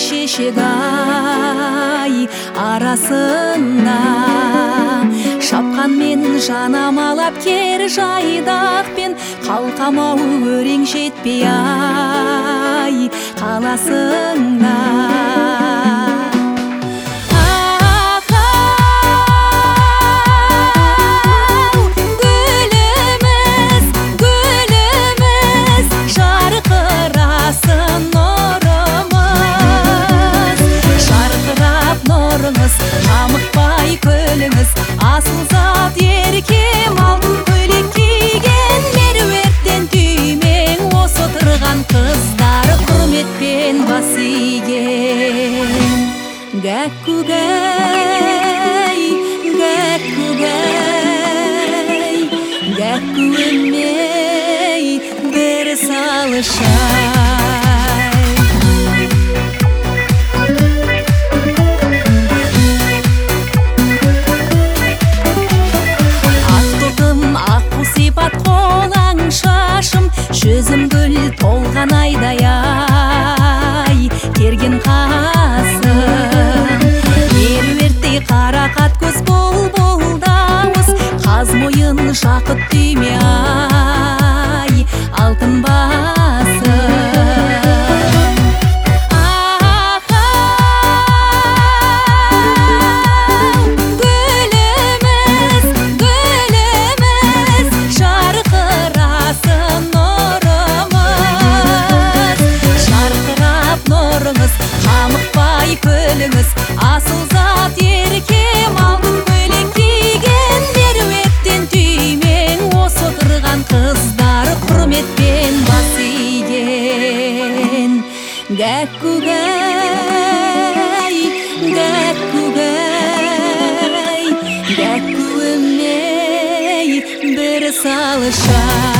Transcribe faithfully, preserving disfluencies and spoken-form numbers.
шешек ай арасында шапқан мен жанамалап кер жайдақпен қалқамау өрең жетпей ай қаласыңда қамықпай күліңіз асыл зат еркем алтын көйлек киген меруерттен түймең осы отырған қыздар құрметпен бас иген гәккугәй гәккугәй гәккуэмей бір салышай жүзім гүл толған айдай ай керген қасым меруерттей қарақат көз бұл-бұл дауыс қаз мойын жақұт түйме ай алтын басым күліңіз асыл зат еркем алтын көйлек киген меруерттен түймең осы отырған қыздар құрметпен бас иген гәккугәй гәккугәй гәккуэмей бір салышай